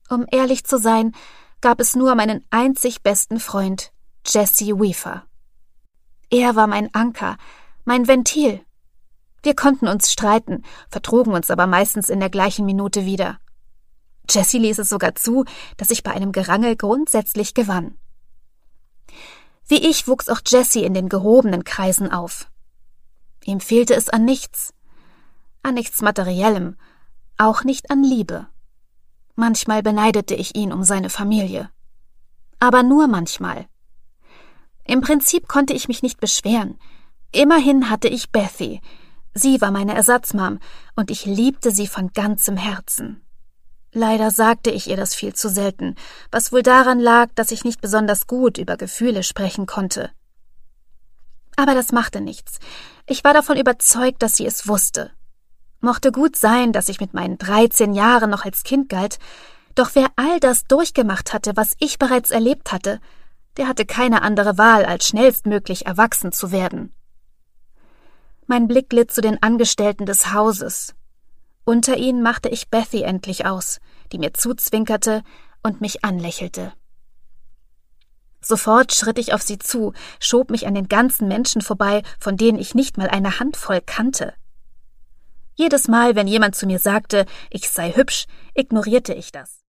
Um ehrlich zu sein, gab es nur meinen einzig besten Freund, Jesse Weaver. Er war mein Anker, mein Ventil. Wir konnten uns streiten, vertrugen uns aber meistens in der gleichen Minute wieder. Jesse ließ es sogar zu, dass ich bei einem Gerangel grundsätzlich gewann. Wie ich wuchs auch Jesse in den gehobenen Kreisen auf. Ihm fehlte es an nichts Materiellem, auch nicht an Liebe. Manchmal beneidete ich ihn um seine Familie. Aber nur manchmal. Im Prinzip konnte ich mich nicht beschweren. Immerhin hatte ich Bethy. Sie war meine Ersatzmam und ich liebte sie von ganzem Herzen. Leider sagte ich ihr das viel zu selten, was wohl daran lag, dass ich nicht besonders gut über Gefühle sprechen konnte. Aber das machte nichts. Ich war davon überzeugt, dass sie es wusste. Mochte gut sein, dass ich mit meinen 13 Jahren noch als Kind galt, doch wer all das durchgemacht hatte, was ich bereits erlebt hatte, der hatte keine andere Wahl, als schnellstmöglich erwachsen zu werden. Mein Blick glitt zu den Angestellten des Hauses. Unter ihnen machte ich Bethy endlich aus, die mir zuzwinkerte und mich anlächelte. Sofort schritt ich auf sie zu, schob mich an den ganzen Menschen vorbei, von denen ich nicht mal eine Handvoll kannte. Jedes Mal, wenn jemand zu mir sagte, ich sei hübsch, ignorierte ich das.